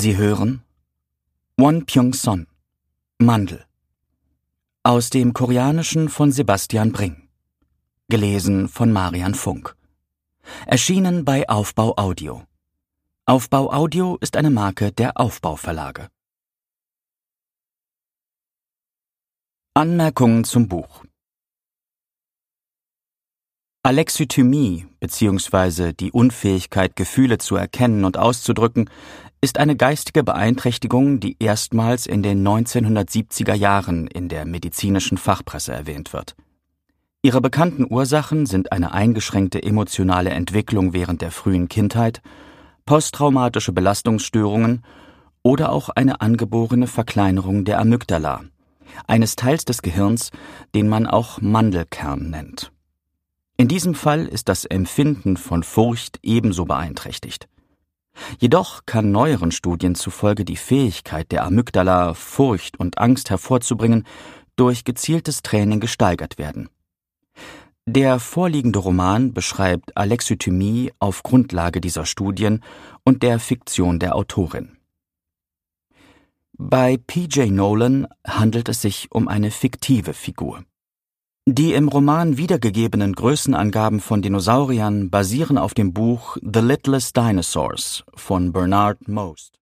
Sie hören Won Pyung-son, Mandel, aus dem Koreanischen von Sebastian Bring, gelesen von Marian Funk, erschienen bei Aufbau Audio. Aufbau Audio ist eine Marke der Aufbau Verlage. Anmerkungen zum Buch. Alexithymie bzw. die Unfähigkeit, Gefühle zu erkennen und auszudrücken, ist eine geistige Beeinträchtigung, die erstmals in den 1970er Jahren in der medizinischen Fachpresse erwähnt wird. Ihre bekannten Ursachen sind eine eingeschränkte emotionale Entwicklung während der frühen Kindheit, posttraumatische Belastungsstörungen oder auch eine angeborene Verkleinerung der Amygdala, eines Teils des Gehirns, den man auch Mandelkern nennt. In diesem Fall ist das Empfinden von Furcht ebenso beeinträchtigt. Jedoch kann neueren Studien zufolge die Fähigkeit der Amygdala, Furcht und Angst hervorzubringen, durch gezieltes Training gesteigert werden. Der vorliegende Roman beschreibt Alexithymie auf Grundlage dieser Studien und der Fiktion der Autorin. Bei P.J. Nolan handelt es sich um eine fiktive Figur. Die im Roman wiedergegebenen Größenangaben von Dinosauriern basieren auf dem Buch The Littlest Dinosaurs von Bernard Most.